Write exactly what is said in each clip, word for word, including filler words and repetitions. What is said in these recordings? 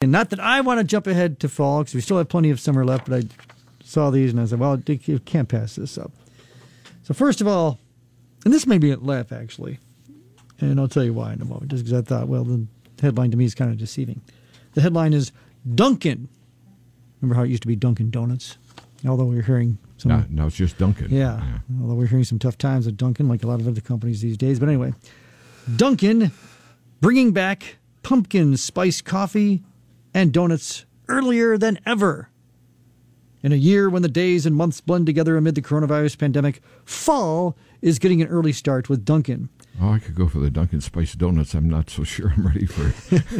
Dunkin'. Not that I want to jump ahead to fall because we still have plenty of summer left, but I saw these and I said, well, you can't pass this up. So first of all, and this made me laugh actually, and I'll tell you why in a moment, just because I thought, well, the headline to me is kind of deceiving. The headline is Dunkin'. Remember how it used to be Dunkin' Donuts? Although we we're hearing some... No, no, it's just Dunkin'. Yeah, yeah, although we're hearing some tough times at Dunkin', like a lot of other companies these days. But anyway, Dunkin' bringing back pumpkin spice coffee and donuts earlier than ever. In a year when the days and months blend together amid the coronavirus pandemic, fall is getting an early start with Dunkin'. Oh, I could go for the Dunkin' Spice Donuts. I'm not so sure I'm ready for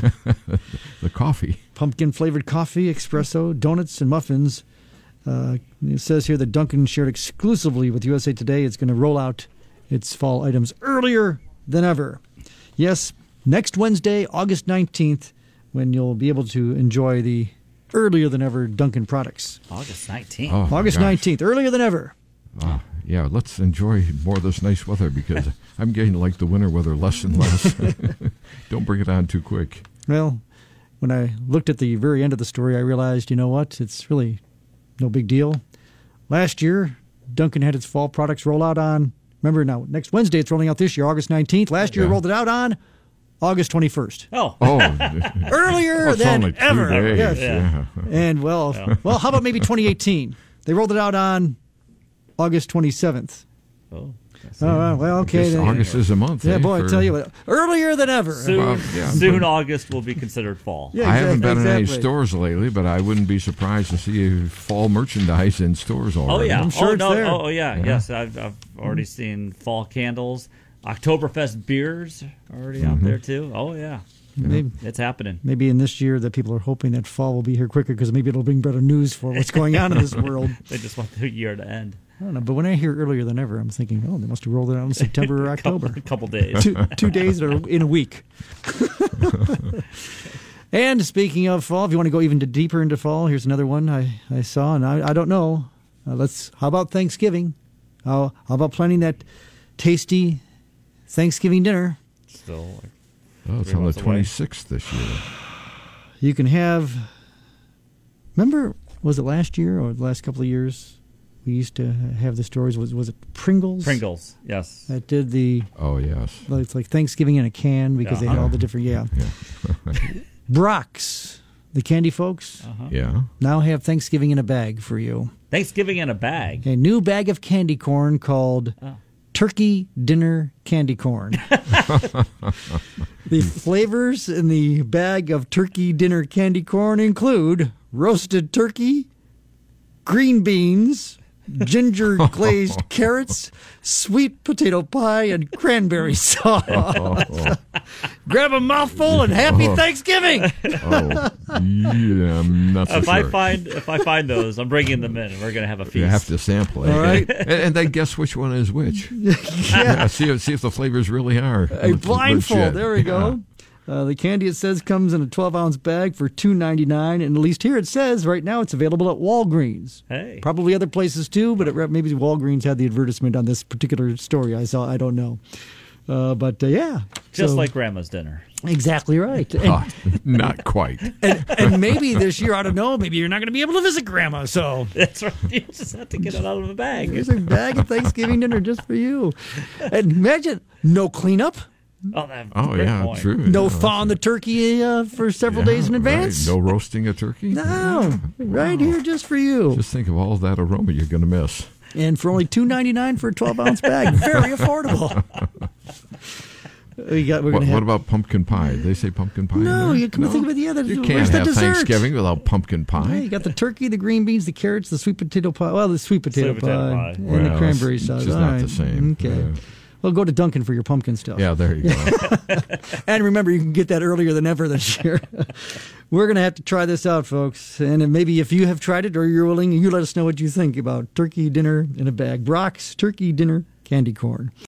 the coffee. Pumpkin-flavored coffee, espresso, donuts, and muffins. Uh, it says here that Dunkin' shared exclusively with U S A Today it's going to roll out its fall items earlier than ever. Yes, next Wednesday, August nineteenth, when you'll be able to enjoy the earlier than ever Dunkin' products. August nineteenth. Oh, August nineteenth, earlier than ever. Uh, yeah, let's enjoy more of this nice weather because I'm getting to like the winter weather less and less. Don't bring it on too quick. Well, when I looked at the very end of the story, I realized, you know what, it's really no big deal. Last year, Dunkin' had its fall products roll out on, remember now, next Wednesday it's rolling out this year, August nineteenth. Last year Yeah. it rolled it out on August twenty-first. Oh. Oh, Earlier well, it's than only two ever. days, Yes. yeah. And, well, Yeah. well, how about maybe twenty eighteen? They rolled it out on August twenty-seventh. Oh. that's- Oh, well, well, I okay. guess then. August is a month. Yeah, eh, boy, I for- tell you what, earlier than ever. Soon, Well, yeah, soon but- August will be considered fall. Yeah, I haven't exactly, been in any exactly. stores lately, but I wouldn't be surprised to see fall merchandise in stores Oh already. yeah, I'm sure oh it's no, there. oh yeah, Yeah. yes. I've I've already seen fall candles, Oktoberfest beers already out there too. Oh yeah, Maybe, it's happening. maybe in this year that people are hoping that fall will be here quicker because maybe it'll bring better news for what's going on in this world. They just want the year to end. I don't know, but when I hear earlier than ever, I'm thinking, oh, they must have rolled it out in September or October. A couple days. two, two days or in a week. And speaking of fall, if you want to go even deeper into fall, here's another one I, I saw, and I, I don't know. Uh, let's. How about Thanksgiving? How, how about planning that tasty Thanksgiving dinner? Still, like, Oh, it's Three on the months away. twenty-sixth this year. You can have. Remember, was it last year or the last couple of years? We used to have the stories. Was was it Pringles? Pringles, yes. That did the. Oh, yes. It's like Thanksgiving in a can because they had Uh-huh. all the different. Yeah. Yeah. Brock's, the candy folks, Uh-huh. Yeah. now have Thanksgiving in a bag for you. Thanksgiving in a bag. A new bag of candy corn called Oh. Turkey Dinner Candy Corn. The flavors in the bag of Turkey Dinner Candy Corn include roasted turkey, green beans, ginger glazed carrots, sweet potato pie, and cranberry sauce. Oh, Grab a mouthful and happy Oh. Thanksgiving. oh, yeah, I'm not so If sure. I find if I find those, I'm bringing them in, and we're gonna have a feast. You have to sample it. All right. And, and then guess which one is which. Yeah. Yeah, see, if- see if the flavors really are. A le- blindfold. legit. There we go. Uh, the candy, it says, comes in a twelve-ounce bag for two ninety-nine, and at least here it says right now it's available at Walgreens. Hey. Probably other places too, but it, maybe Walgreens had the advertisement on this particular story I saw. I don't know. Uh, but uh, yeah. Just So- like Grandma's dinner. Exactly right. And, Ah, not quite. and, and maybe this year, I don't know, maybe you're not going to be able to visit Grandma, so That's right. You just have to get it out of the bag. here's a bag of Thanksgiving dinner just for you. And imagine, no cleanup, Oh, that, Oh, great yeah, point. true. no Yeah, thawing the turkey uh, for several yeah, days in advance. Right. No roasting a turkey? No, right here just for you. Just think of all that aroma you're going to miss. And for only two ninety-nine for a twelve-ounce bag. Very affordable. We got, we're What, gonna have, what about pumpkin pie? Did they say pumpkin pie? in No, there? you come to think of it, yeah, that- You where's can't the have dessert? Thanksgiving without pumpkin Yeah, pie. you got the turkey, the green beans, the carrots, the sweet potato pie. Well, the sweet potato, Sweet potato pie, pie. and Well, the cranberry it's sauce. just All not right. the same. Okay. Yeah. Well, go to Dunkin' for your pumpkin stuff. Yeah, there you go. And remember, you can get that earlier than ever this year. We're going to have to try this out, folks. And maybe if you have tried it or you're willing, you let us know what you think about turkey dinner in a bag. Brock's Turkey Dinner Candy Corn.